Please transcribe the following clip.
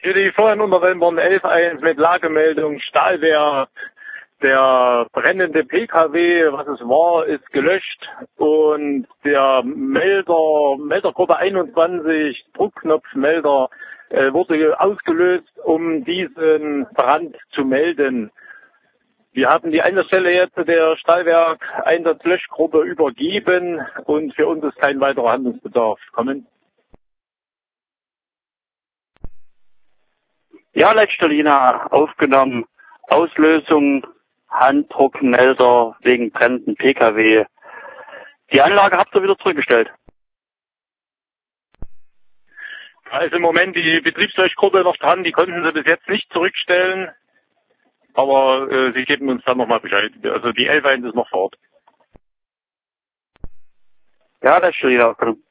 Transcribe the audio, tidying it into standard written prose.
Für die vorhin unterwählten 11.1 mit Lagemeldung Stahlwehr. Der brennende PKW, was es war, ist gelöscht und der Meldergruppe 21, Druckknopfmelder, wurde ausgelöst, um diesen Brand zu melden. Wir haben die Einsatzstelle jetzt der Stahlwerk-Einsatzlöschgruppe übergeben und für uns ist kein weiterer Handlungsbedarf. Kommen. Ja, Leitstelle aufgenommen. Auslösung, Handdruckmelder wegen brennenden PKW. Die Anlage habt ihr wieder zurückgestellt. Da ist im Moment die Betriebslöschgruppe noch dran, die konnten sie bis jetzt nicht zurückstellen. Aber sie geben uns dann nochmal Bescheid. Also die 11.1 ist noch vor Ort. Ja, Leitstelle aufgenommen.